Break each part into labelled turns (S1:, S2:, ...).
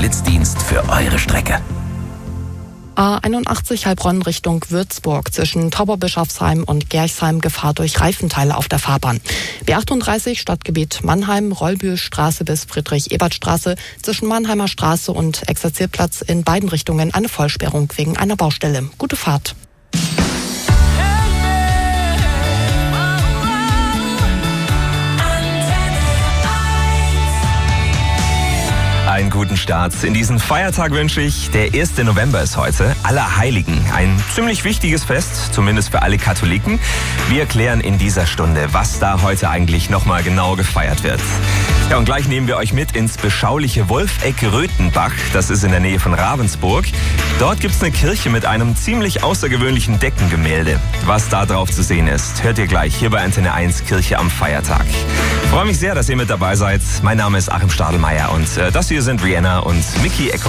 S1: Blitzdienst für eure Strecke.
S2: A81 Heilbronn Richtung Würzburg zwischen Tauberbischofsheim und Gerchsheim Gefahr durch Reifenteile auf der Fahrbahn. B38 Stadtgebiet Mannheim, Rollbühlstraße bis Friedrich-Ebert-Straße zwischen Mannheimer Straße und Exerzierplatz in beiden Richtungen eine Vollsperrung wegen einer Baustelle. Gute Fahrt.
S3: Einen guten Start in diesen Feiertag wünsche ich. Der 1. November ist heute, Allerheiligen. Ein ziemlich wichtiges Fest, zumindest für alle Katholiken. Wir erklären in dieser Stunde, was da heute eigentlich nochmal genau gefeiert wird. Ja, und gleich nehmen wir euch mit ins beschauliche Wolfegg-Röthenbach. Das ist in der Nähe von Ravensburg. Dort gibt's eine Kirche mit einem ziemlich außergewöhnlichen Deckengemälde. Was da drauf zu sehen ist, hört ihr gleich hier bei Antenne 1 Kirche am Feiertag. Ich freue mich sehr, dass ihr mit dabei seid. Mein Name ist Achim Stadelmeier und das hier sind Rihanna und Mickey Echo.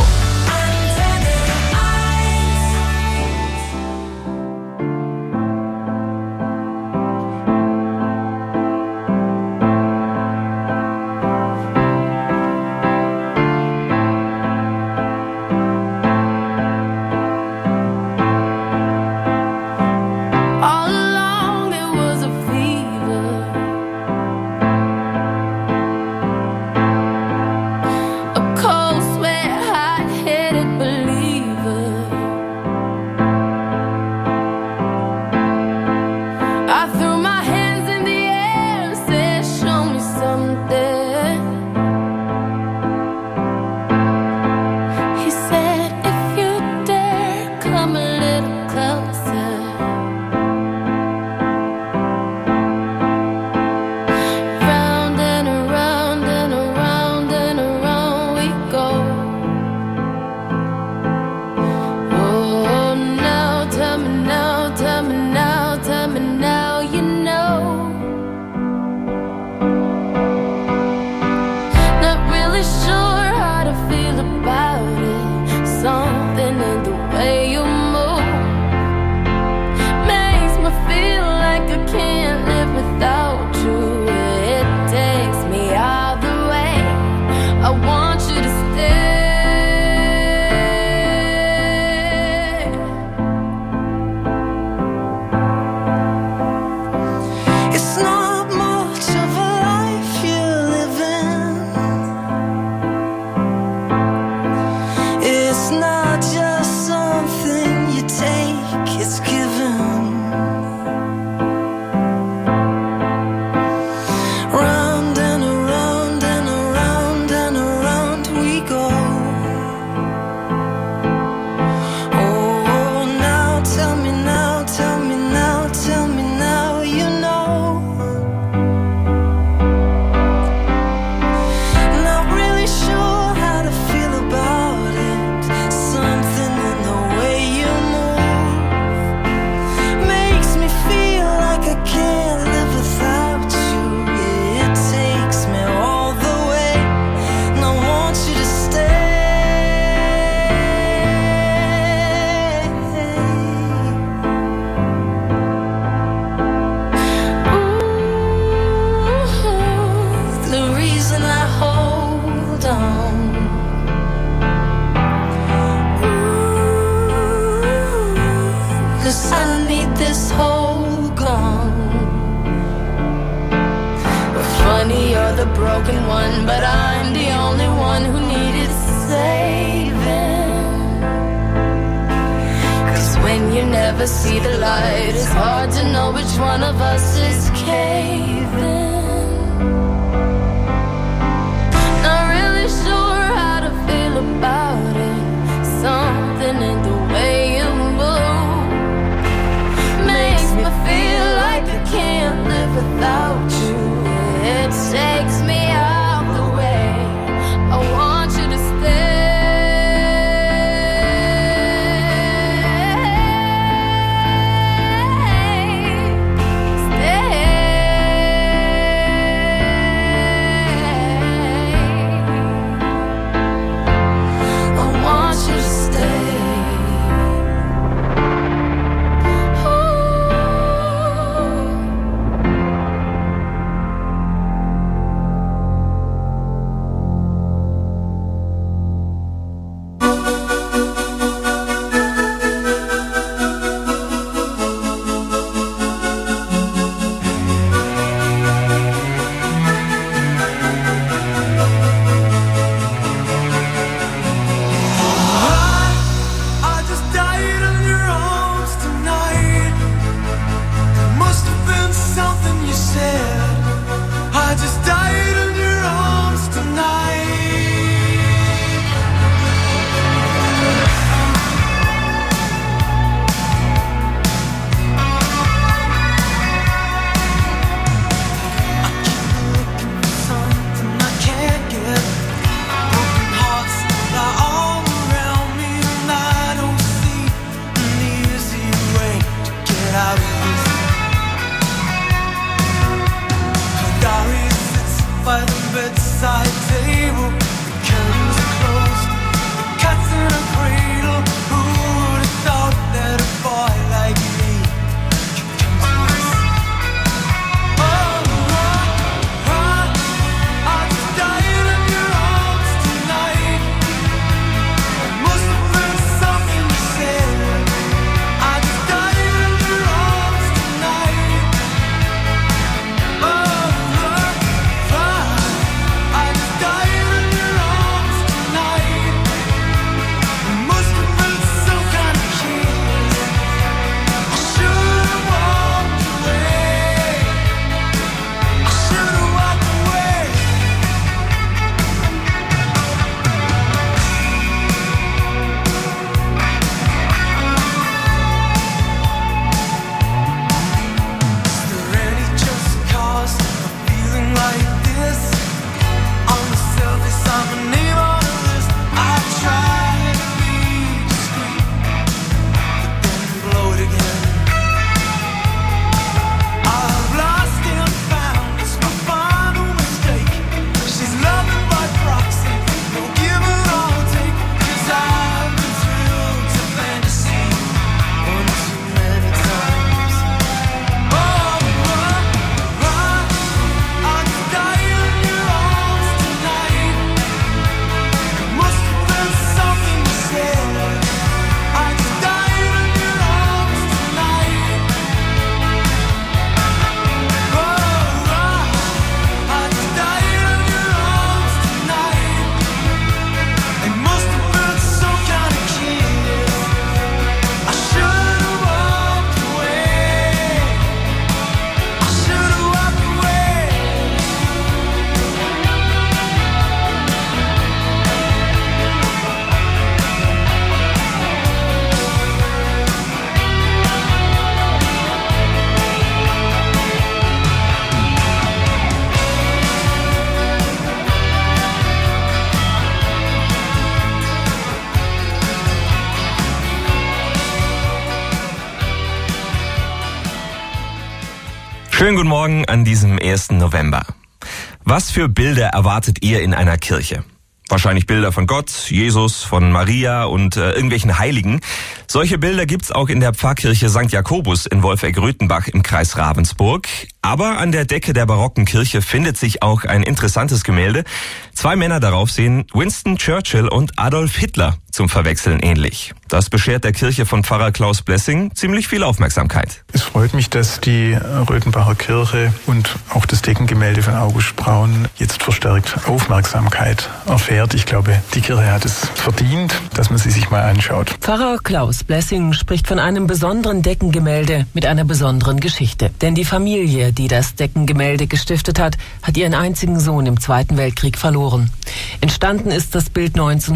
S3: Schönen guten Morgen an diesem 1. November. Was für Bilder erwartet ihr in einer Kirche? Wahrscheinlich Bilder von Gott, Jesus, von Maria und irgendwelchen Heiligen. Solche Bilder gibt's auch in der Pfarrkirche St. Jakobus in Wolfegg-Röthenbach im Kreis Ravensburg. Aber an der Decke der barocken Kirche findet sich auch ein interessantes Gemälde. 2 Männer darauf sehen Winston Churchill und Adolf Hitler zum Verwechseln ähnlich. Das beschert der Kirche von Pfarrer Klaus Blessing ziemlich viel Aufmerksamkeit.
S4: Es freut mich, dass die Röthenbacher Kirche und auch das Deckengemälde von August Braun jetzt verstärkt Aufmerksamkeit erfährt. Ich glaube, die Kirche hat es verdient, dass man sie sich mal anschaut.
S5: Pfarrer Klaus Blessing spricht von einem besonderen Deckengemälde mit einer besonderen Geschichte. Denn die Familie, die das Deckengemälde gestiftet hat, hat ihren einzigen Sohn im Zweiten Weltkrieg verloren. Entstanden ist das Bild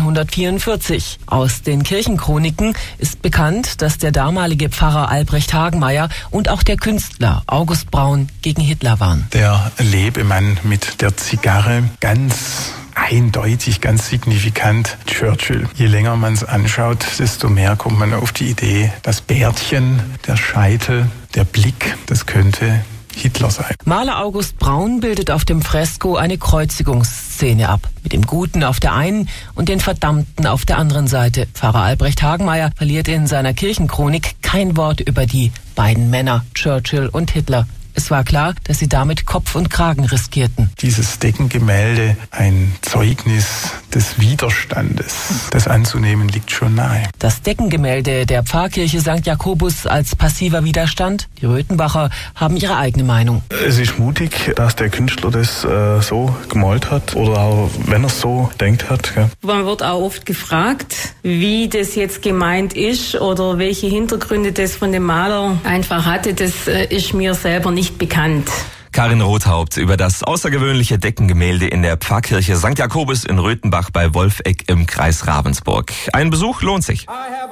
S5: 1944. Aus den Kirchenchroniken ist bekannt, dass der damalige Pfarrer Albrecht Hagenmeier und auch der Künstler August Braun gegen Hitler waren.
S4: Der Lebemann mit der Zigarre, ganz eindeutig, ganz signifikant Churchill. Je länger man es anschaut, desto mehr kommt man auf die Idee, das Bärtchen, der Scheitel, der Blick, das könnte Hitler sein.
S5: Maler August Braun bildet auf dem Fresko eine Kreuzigungsszene ab. Mit dem Guten auf der einen und den Verdammten auf der anderen Seite. Pfarrer Albrecht Hagenmeier verliert in seiner Kirchenchronik kein Wort über die beiden Männer, Churchill und Hitler. Es war klar, dass sie damit Kopf und Kragen riskierten.
S4: Dieses Deckengemälde, ein Zeugnis des Widerstandes, das anzunehmen liegt schon nahe.
S5: Das Deckengemälde der Pfarrkirche St. Jakobus als passiver Widerstand? Die Röthenbacher haben ihre eigene Meinung.
S6: Es ist mutig, dass der Künstler das so gemalt hat oder auch, wenn er es so denkt hat. Ja.
S7: Man wird auch oft gefragt, wie das jetzt gemeint ist oder welche Hintergründe das von dem Maler einfach hatte. Das ist mir selber nicht bekannt.
S3: Karin Rothaupt über das außergewöhnliche Deckengemälde in der Pfarrkirche St. Jakobus in Röthenbach bei Wolfegg im Kreis Ravensburg. Ein Besuch lohnt sich.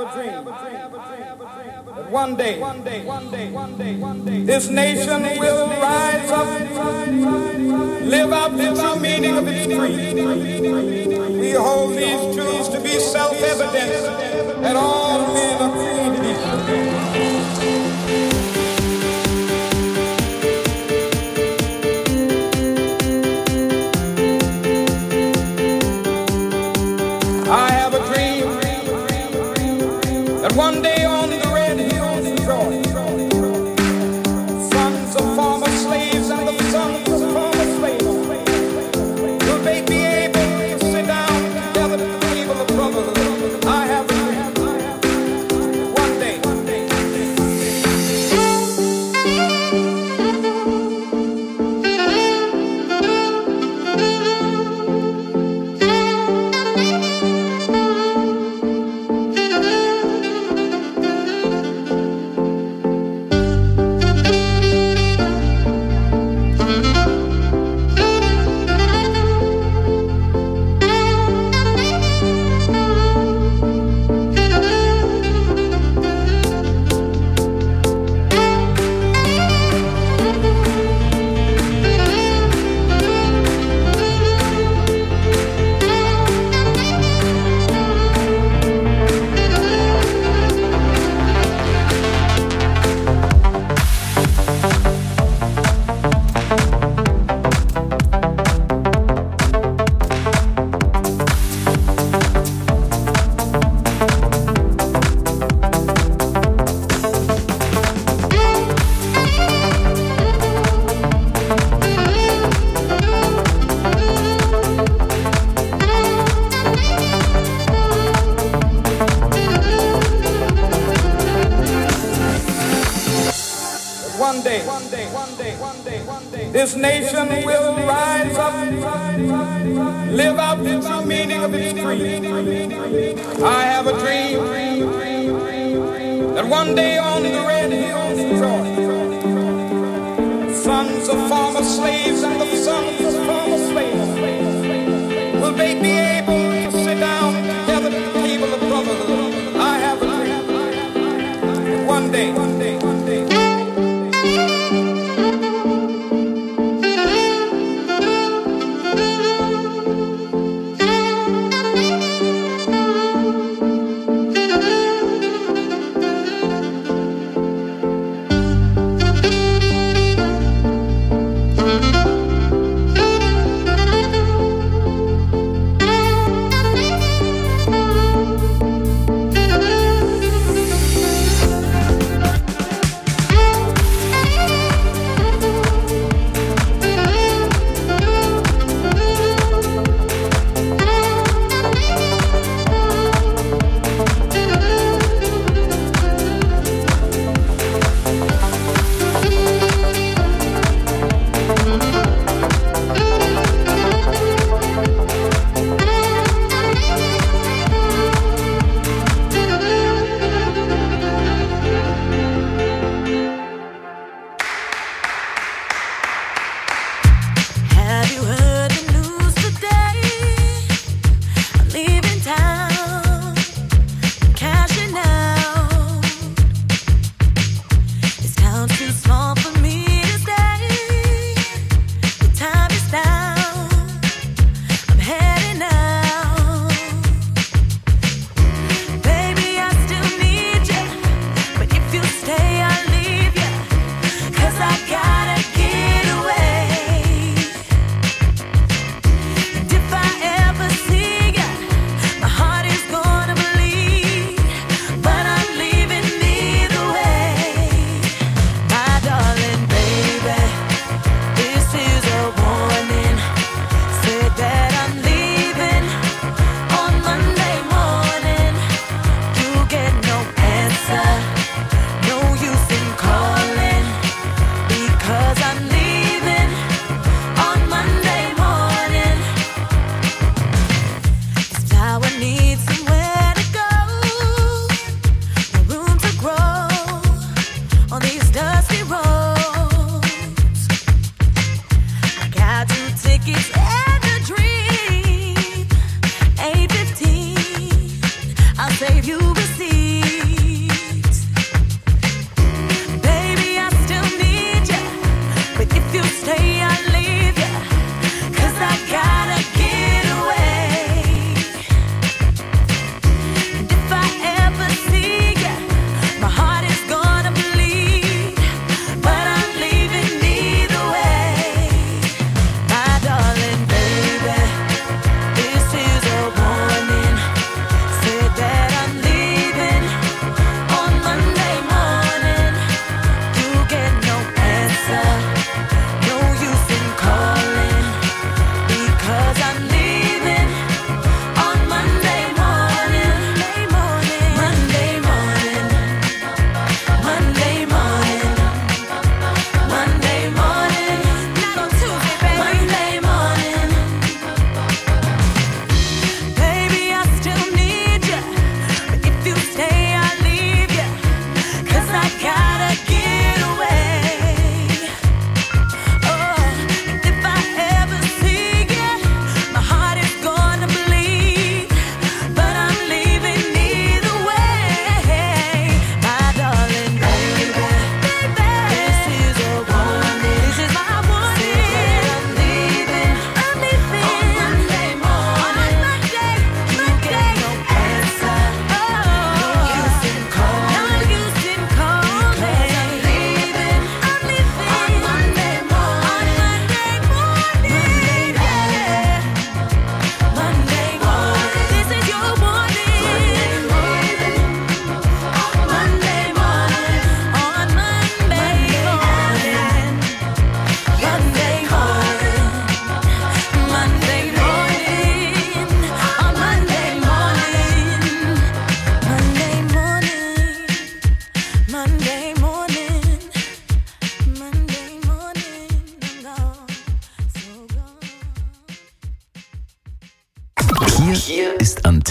S8: One day, this nation will rise up, live out the true meaning of its creed. We hold these truths to be self-evident that all men are created equal. I have a dream that one day on the red hills of Georgia, sons of former slaves and the sons of former slaves will they be able to sit down together at the table of brotherhood. I have a dream one day. This nation will rise up, live out the true meaning of its creed. I have a dream that one day on the red hills of Georgia, sons of former slaves and the sons of former slaves will they be able to sit down together at the table of brotherhood. I have a dream that one day.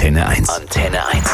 S1: Antenne 1. Antenne 1.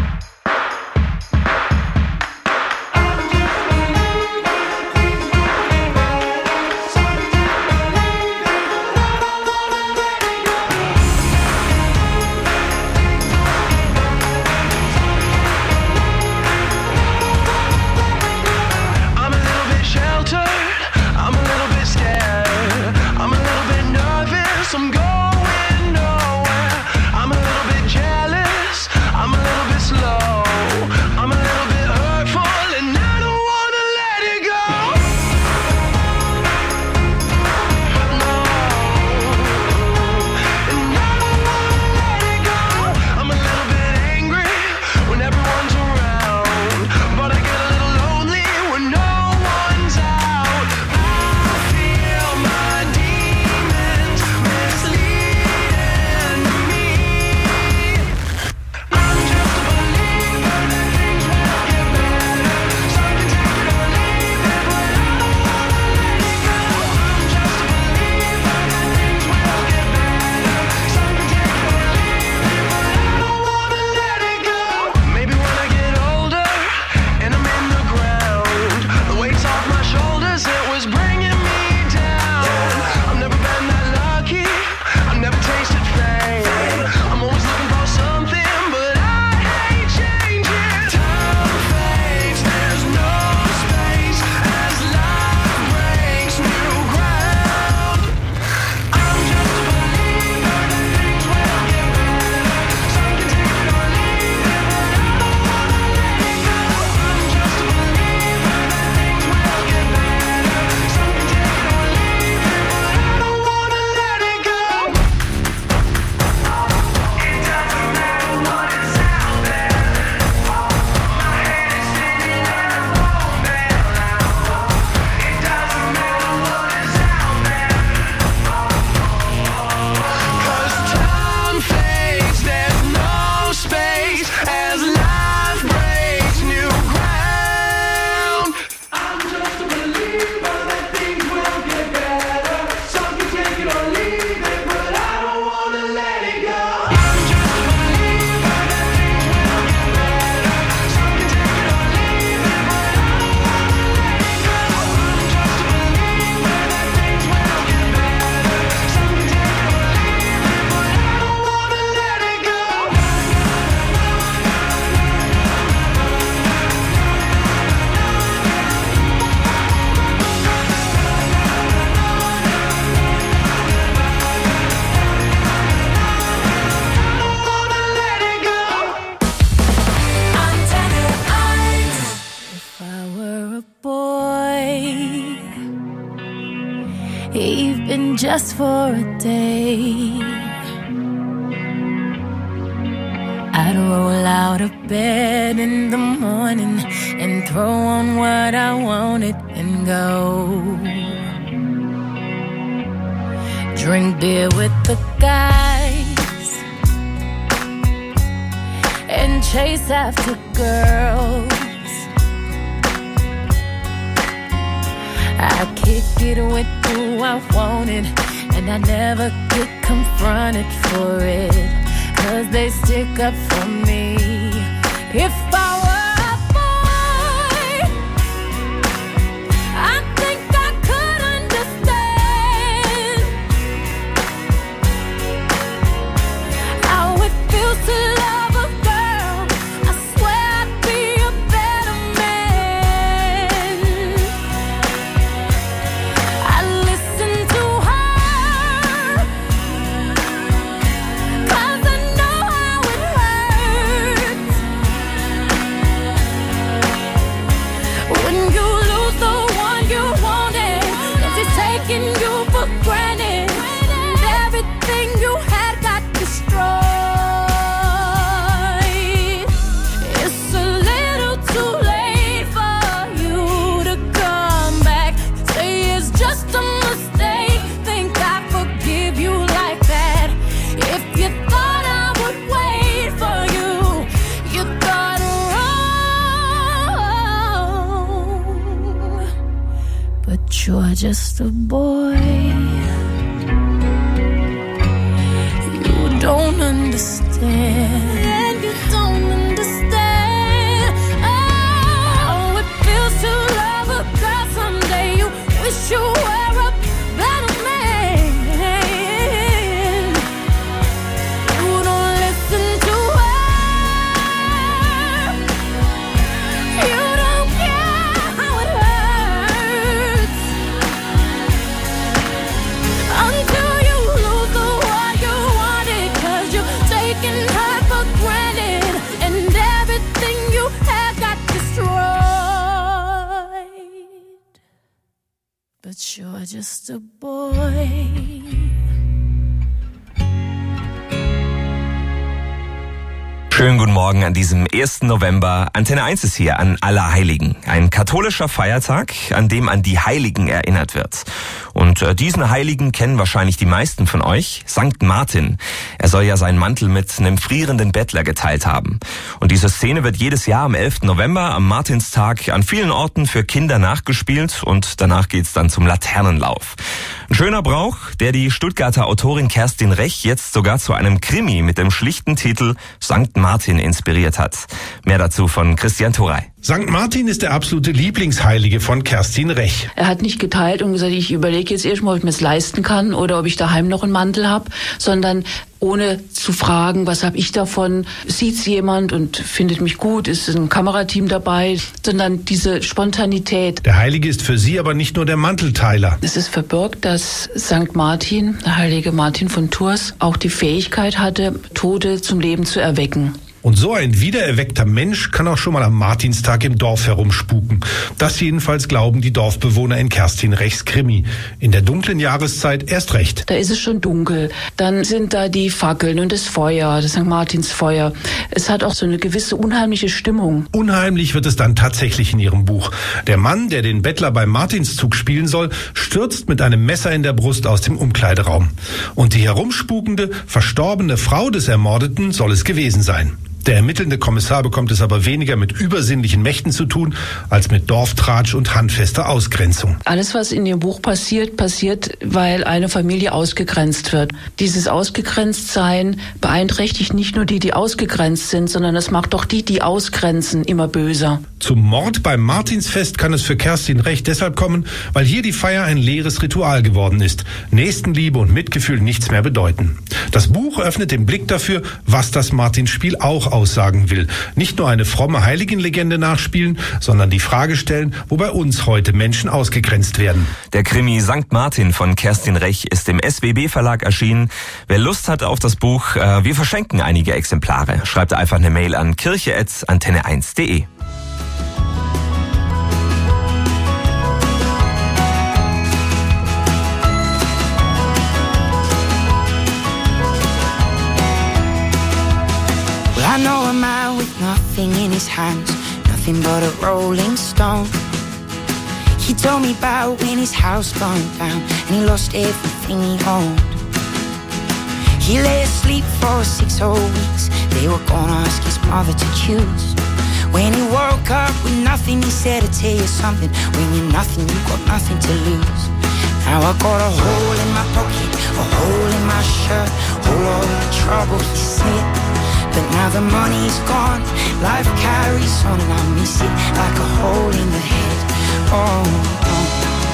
S9: even just for a day. I'd roll out of bed in the morning and throw on what I wanted and go. Drink beer with the guys and chase after girls. I kick it with who I wanted, and I never get confronted for it, 'cause they stick up for me. If I were a boy, I think I could understand how it feels to love a girl. I swear I'd be a better man. I listen to her, 'cause I know how it hurts when you lose the one you wanted, 'cause it's taking you for granted, and everything you had got destroyed. It's a little too late for you to come back. Say it's just a mistake, think I forgive you like that. If you thought I would wait for you, you thought wrong. But you're just a boy. You don't understand. or just a boy.
S3: Schönen guten Morgen an diesem 1. November. Antenne 1 ist hier an Allerheiligen. Ein katholischer Feiertag, an dem an die Heiligen erinnert wird. Und diesen Heiligen kennen wahrscheinlich die meisten von euch. Sankt Martin. Er soll ja seinen Mantel mit einem frierenden Bettler geteilt haben. Und diese Szene wird jedes Jahr am 11. November, am Martinstag, an vielen Orten für Kinder nachgespielt. Und danach geht's dann zum Laternenlauf. Ein schöner Brauch, der die Stuttgarter Autorin Kerstin Rech jetzt sogar zu einem Krimi mit dem schlichten Titel Sankt Martin inspiriert hat. Mehr dazu von Christian Thorey.
S10: Sankt Martin ist der absolute Lieblingsheilige von Kerstin Rech.
S11: Er hat nicht geteilt und gesagt, ich überlege jetzt erstmal, ob ich mir es leisten kann oder ob ich daheim noch einen Mantel habe, sondern ohne zu fragen, was habe ich davon, sieht's jemand und findet mich gut, ist ein Kamerateam dabei, sondern diese Spontanität.
S10: Der Heilige ist für sie aber nicht nur der Mantelteiler.
S11: Es ist verbirgt, dass Sankt Martin, der heilige Martin von Tours, auch die Fähigkeit hatte, Tote zum Leben zu erwecken.
S10: Und so ein wiedererweckter Mensch kann auch schon mal am Martinstag im Dorf herumspuken. Das jedenfalls glauben die Dorfbewohner in Kerstin Rechs Krimi. In der dunklen Jahreszeit erst recht.
S11: Da ist es schon dunkel. Dann sind da die Fackeln und das Feuer, das St. Martinsfeuer. Es hat auch so eine gewisse unheimliche Stimmung.
S10: Unheimlich wird es dann tatsächlich in ihrem Buch. Der Mann, der den Bettler beim Martinszug spielen soll, stürzt mit einem Messer in der Brust aus dem Umkleideraum. Und die herumspukende, verstorbene Frau des Ermordeten soll es gewesen sein. Der ermittelnde Kommissar bekommt es aber weniger mit übersinnlichen Mächten zu tun, als mit Dorftratsch und handfester Ausgrenzung.
S11: Alles, was in dem Buch passiert, weil eine Familie ausgegrenzt wird. Dieses Ausgegrenztsein beeinträchtigt nicht nur die ausgegrenzt sind, sondern es macht auch die ausgrenzen, immer böser.
S10: Zum Mord beim Martinsfest kann es für Kerstin Rech deshalb kommen, weil hier die Feier ein leeres Ritual geworden ist. Nächstenliebe und Mitgefühl nichts mehr bedeuten. Das Buch öffnet den Blick dafür, was das Martinspiel auch aussagen will. Nicht nur eine fromme Heiligenlegende nachspielen, sondern die Frage stellen, wo bei uns heute Menschen ausgegrenzt werden.
S3: Der Krimi Sankt Martin von Kerstin Rech ist im SWB Verlag erschienen. Wer Lust hat auf das Buch, wir verschenken einige Exemplare. Schreibt einfach eine Mail an kirche@antenne1.de.
S12: I know a man with nothing in his hands, nothing but a rolling stone. He told me about when his house burned down and he lost everything he owned. He lay asleep for 6 whole weeks. They were gonna ask his mother to choose. When he woke up with nothing, he said, "I tell you something, when you're nothing, you've got nothing to lose." Now I got a hole in my pocket, a hole in my shirt, whole lot of trouble, he said. But now the money's gone, life carries on and I miss it like a hole in the head. Oh, oh.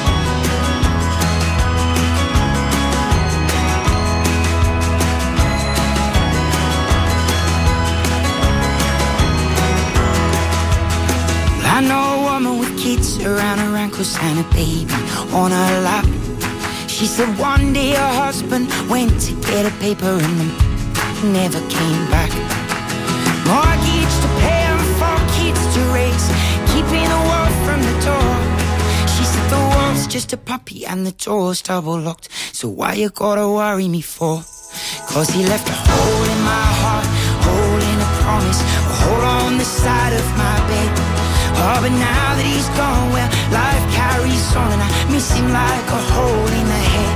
S12: I know a woman with kids around her ankles and a baby on her lap. She said one day her husband went to get a paper and the never came back. Mortgage to pay and 4 kids to raise, keeping the world from the door. She said the world's just a puppy and the door's double locked, so why you gotta worry me for? 'Cause he left a hole in my heart, hole in a promise, a hole on the side of my bed. Oh, but now that he's gone, well, life carries on and I miss him like a hole in the head.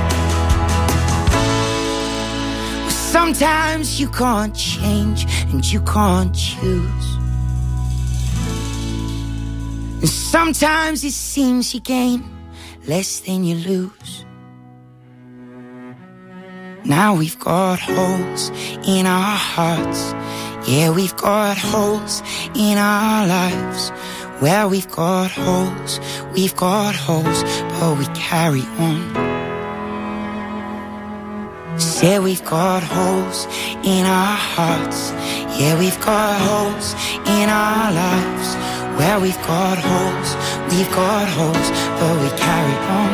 S12: Sometimes you can't change and you can't choose. And sometimes it seems you gain less than you lose. Now we've got holes in our hearts. Yeah, we've got holes in our lives. Well, we've got holes, but we carry on. Say we've got holes in our hearts. Yeah, we've got holes in our lives. Well, we've got holes, but we carry on.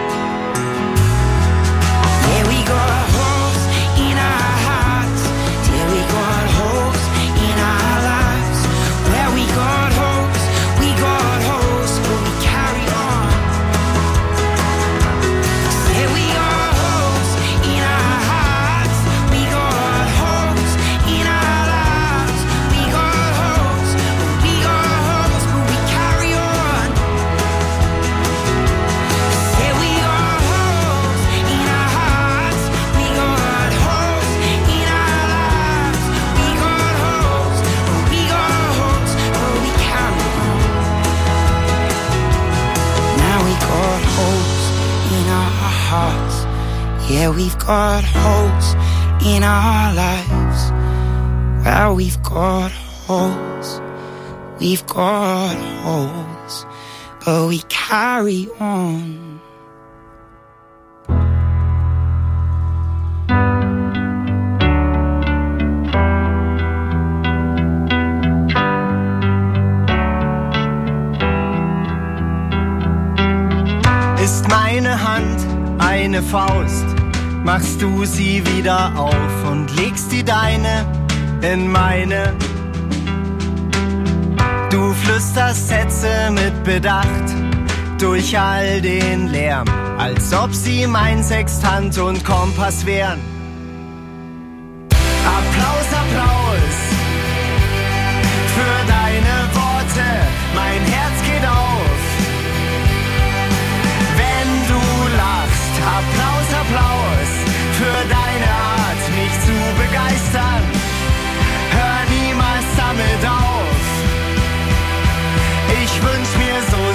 S12: Yeah, we got holes in our hearts. Yeah, we got holes in our lives. Well, we got holes, but we carry on. Yeah, we've got holes in our lives. Well, we've got holes. We've got holes. But we carry on.
S13: Ist meine Hand eine Faust, machst du sie wieder auf und legst die deine in meine. Du flüsterst Sätze mit Bedacht durch all den Lärm, als ob sie mein Sextant und Kompass wären. Applaus, Applaus für deine Worte, mein Herz geht auf. Wenn du lachst, Applaus, Applaus für deine Art, mich zu begeistern. Hör niemals damit auf. Ich wünsch